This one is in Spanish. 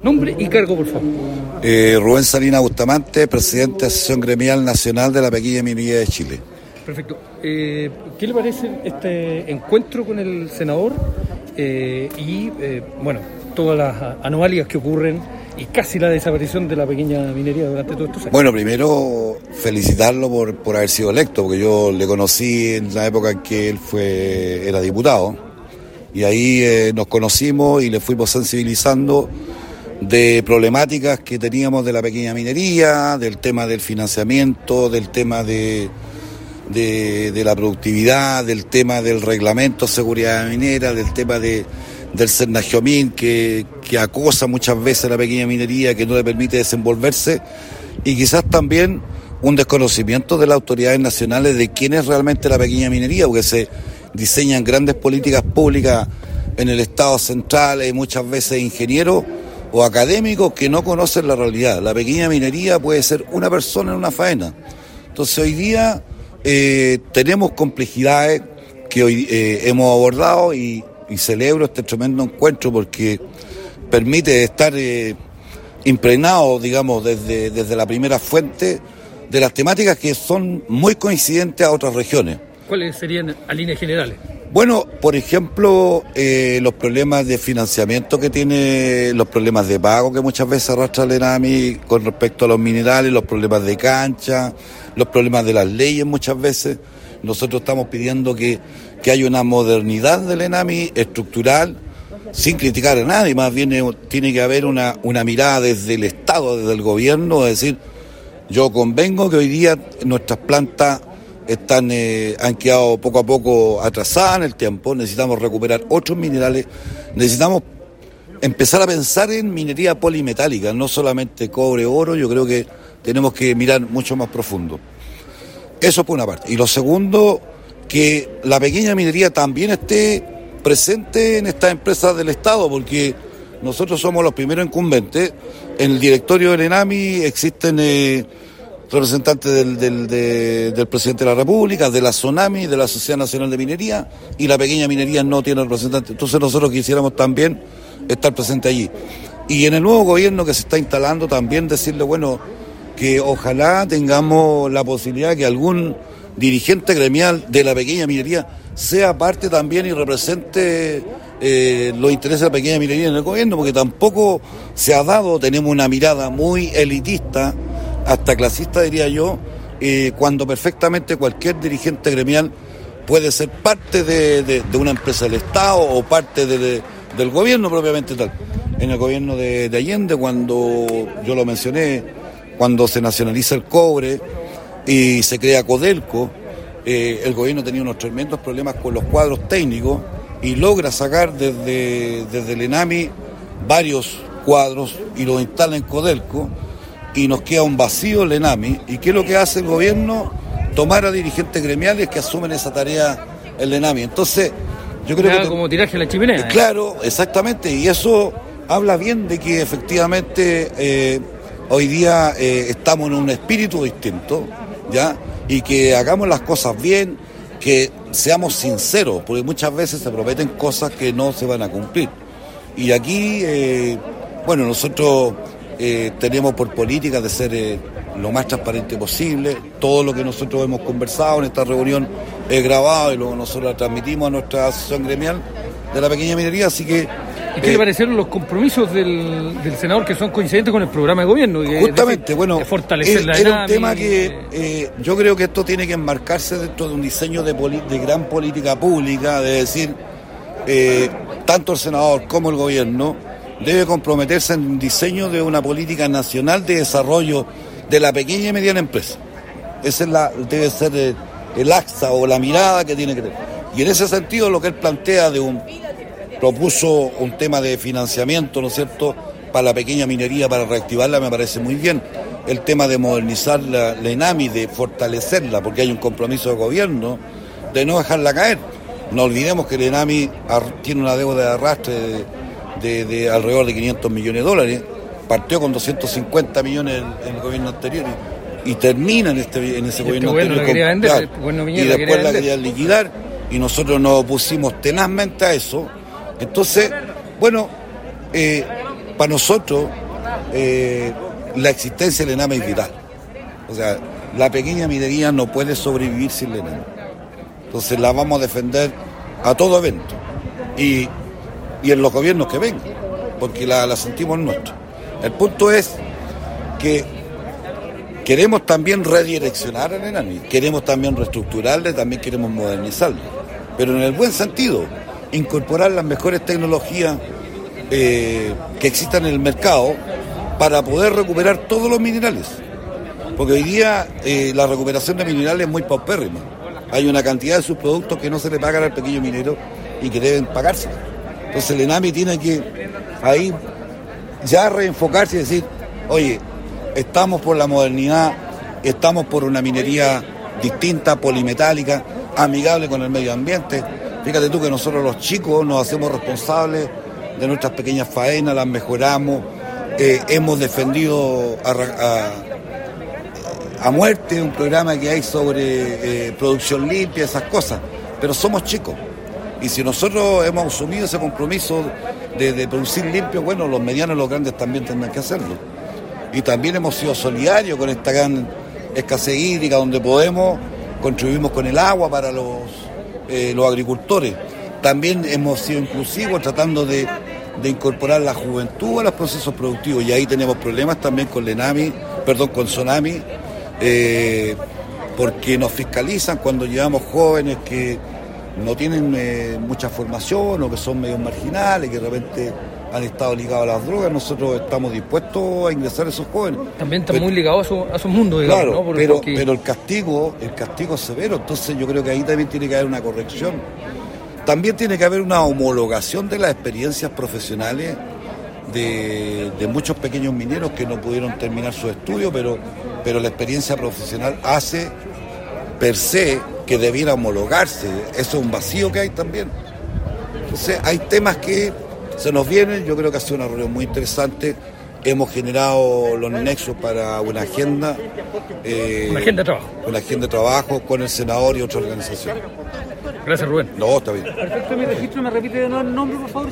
Nombre y cargo, por favor. Rubén Salinas Bustamante, presidente de la Asociación Gremial Nacional de la Pequeña Minería de Chile. Perfecto. ¿Qué le parece este encuentro con el senador todas las anomalías que ocurren y casi la desaparición de la pequeña minería durante todos estos años? Bueno, primero felicitarlo por haber sido electo, porque yo le conocí en la época en que él era diputado, y ahí nos conocimos y le fuimos sensibilizando de problemáticas que teníamos de la pequeña minería, del tema del financiamiento, del tema de la productividad, del tema del reglamento de seguridad minera, del tema del Senajomín que acosa muchas veces a la pequeña minería, que no le permite desenvolverse, y quizás también un desconocimiento de las autoridades nacionales de quién es realmente la pequeña minería, porque se diseñan grandes políticas públicas en el Estado central, hay muchas veces ingenieros o académicos que no conocen la realidad. La pequeña minería puede ser una persona en una faena. Entonces hoy día tenemos complejidades que hoy hemos abordado y celebro este tremendo encuentro porque permite estar impregnado, digamos, desde la primera fuente de las temáticas que son muy coincidentes a otras regiones. ¿Cuáles serían a líneas generales? Bueno, por ejemplo, los problemas de financiamiento que tiene, los problemas de pago que muchas veces arrastra el ENAMI con respecto a los minerales, los problemas de cancha, los problemas de las leyes muchas veces. Nosotros estamos pidiendo que haya una modernidad del ENAMI estructural, sin criticar a nadie, más bien tiene que haber una mirada desde el Estado, desde el gobierno, es decir, yo convengo que hoy día nuestras plantas han quedado poco a poco atrasadas en el tiempo, necesitamos recuperar otros minerales, necesitamos empezar a pensar en minería polimetálica, no solamente cobre, oro, yo creo que tenemos que mirar mucho más profundo. Eso por una parte. Y lo segundo, que la pequeña minería también esté presente en estas empresas del Estado, porque nosotros somos los primeros incumbentes. En el directorio del ENAMI existen representantes del presidente de la República, de la SONAMI, de la Sociedad Nacional de Minería, y la pequeña minería no tiene representantes. Entonces nosotros quisiéramos también estar presentes allí. Y en el nuevo gobierno que se está instalando también decirle, bueno, que ojalá tengamos la posibilidad que algún dirigente gremial de la pequeña minería sea parte también y represente los intereses de la pequeña minería en el gobierno, porque tampoco se ha dado, tenemos una mirada muy elitista, hasta clasista diría yo, cuando perfectamente cualquier dirigente gremial puede ser parte de una empresa del Estado o parte del gobierno propiamente tal. En el gobierno de Allende, cuando yo lo mencioné, cuando se nacionaliza el cobre y se crea Codelco, el gobierno tenía unos tremendos problemas con los cuadros técnicos y logra sacar desde el ENAMI varios cuadros y los instala en Codelco, y nos queda un vacío el ENAMI. ¿Y qué es lo que hace el gobierno? Tomar a dirigentes gremiales que asumen esa tarea el ENAMI. Entonces, yo creo que como tiraje a la chimenea. Claro, exactamente, y eso habla bien de que efectivamente hoy día estamos en un espíritu distinto, ¿ya? Y que hagamos las cosas bien, que seamos sinceros, porque muchas veces se prometen cosas que no se van a cumplir. Y aquí, nosotros tenemos por política de ser lo más transparente posible. Todo lo que nosotros hemos conversado en esta reunión es grabado y luego nosotros la transmitimos a nuestra asociación gremial de la pequeña minería, así que... ¿Y qué le parecieron los compromisos del senador que son coincidentes con el programa de gobierno? Justamente, de fortalecer la era ENAMI, un tema que yo creo que esto tiene que enmarcarse dentro de un diseño de gran política pública, de decir, tanto el senador como el gobierno debe comprometerse en un diseño de una política nacional de desarrollo de la pequeña y mediana empresa. Esa debe ser el axa o la mirada que tiene que tener. Y en ese sentido lo que él plantea propuso un tema de financiamiento, ¿no es cierto?, para la pequeña minería, para reactivarla, me parece muy bien. El tema de modernizar la ENAMI, de fortalecerla, porque hay un compromiso de gobierno de no dejarla caer. No olvidemos que la ENAMI tiene una deuda de arrastre de alrededor de 500 millones de dólares. Partió con 250 millones en el gobierno anterior y termina en ese gobierno anterior. Y después la querían liquidar y nosotros nos opusimos tenazmente a eso. Entonces, para nosotros la existencia del ENAME es vital. O sea, la pequeña minería no puede sobrevivir sin el ENAME. Entonces la vamos a defender a todo evento. Y en los gobiernos que vengan, porque la sentimos nuestra. El punto es que queremos también redireccionar al ENAMI, queremos también reestructurarle, también queremos modernizarlo, pero en el buen sentido, incorporar las mejores tecnologías que existan en el mercado para poder recuperar todos los minerales, porque hoy día la recuperación de minerales es muy paupérrima. Hay una cantidad de subproductos que no se le pagan al pequeño minero y que deben pagarse. Entonces el ENAMI tiene que ahí ya reenfocarse y decir, oye, estamos por la modernidad, estamos por una minería distinta, polimetálica, amigable con el medio ambiente. Fíjate tú que nosotros los chicos nos hacemos responsables de nuestras pequeñas faenas, las mejoramos, hemos defendido a muerte un programa que hay sobre producción limpia, esas cosas, pero somos chicos. Y si nosotros hemos asumido ese compromiso de producir limpio, bueno, los medianos y los grandes también tendrán que hacerlo. Y también hemos sido solidarios con esta gran escasez hídrica, donde podemos, contribuimos con el agua para los agricultores. También hemos sido inclusivos tratando de incorporar la juventud a los procesos productivos, y ahí tenemos problemas también con con Sonami, porque nos fiscalizan cuando llevamos jóvenes que no tienen mucha formación o que son medios marginales, que de repente han estado ligados a las drogas. Nosotros estamos dispuestos a ingresar a esos jóvenes. También están muy ligados a su mundo, digamos, claro, ¿no? Pero el castigo es severo, entonces yo creo que ahí también tiene que haber una corrección. También tiene que haber una homologación de las experiencias profesionales de muchos pequeños mineros que no pudieron terminar su estudio, pero la experiencia profesional hace per se que debiera homologarse. Eso es un vacío que hay también. Entonces hay temas que se nos vienen. Yo creo que ha sido una reunión muy interesante. Hemos generado los nexos para una agenda. Una agenda de trabajo. Una agenda de trabajo con el senador y otra organización. Gracias, Rubén. No, está bien. Perfecto, mi registro, me repite de nuevo el nombre, por favor.